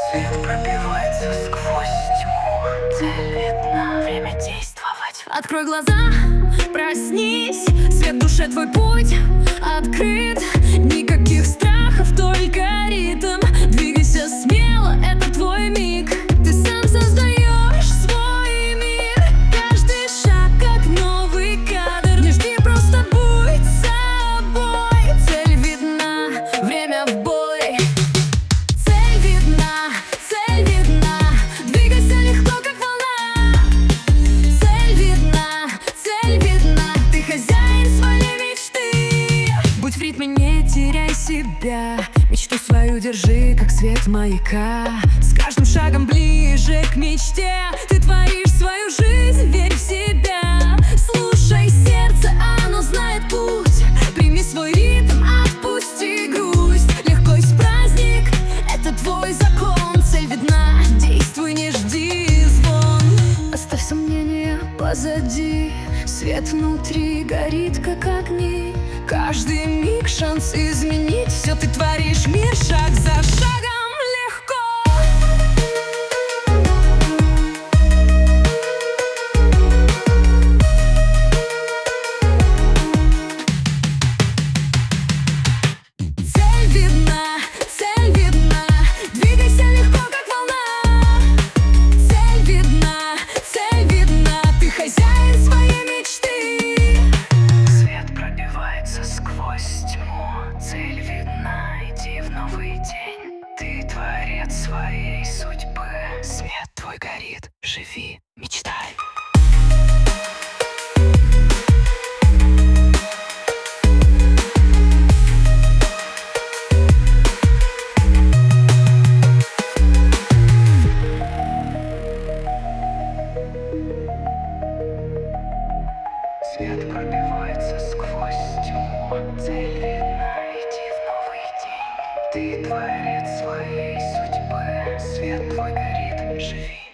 Свет пробивается сквозь тьму. Цель видна, время действовать. Открой глаза, проснись. Свет в душе, твой путь открыт. Никаких страхов, только ритм. Двигайся смело, это твой миг. Ты сам создаешь свой мир. Каждый шаг как новый кадр. Не жди, просто будь собой. Цель видна, время в бой. Цель видна, цель видна. Двигайся легко, как волна. Цель видна, цель видна. Ты хозяин своей мечты. Будь в ритме, не теряй себя. Мечту свою держи, как свет маяка. С каждым шагом ближе к мечте. Ты творишь свою жизнь, верь в себя. Слушай сердце, оно знает путь. Прими свой ритм, отпусти грусть. Легко есть праздник, это твой закон. Цель видна, действуй, не жди звон. Оставь сомнения позади. Свет внутри горит, как огни. Каждый миг шанс изменить все. Ты творишь мир шаг за шагом легко. Цель видна, цель видна. Двигайся легко, как волна. Цель видна, цель видна. Ты хозяин своей мечты. Свет пробивается сквозь тьму. Цель видна, иди в новый день. Ты творец своей судьбы. Свет твой горит, живи, мечтай. Свет пробивается сквозь тьму. Цель видна, иди в новый день. Ты творец своей судьбы. Свет твой горит, живи.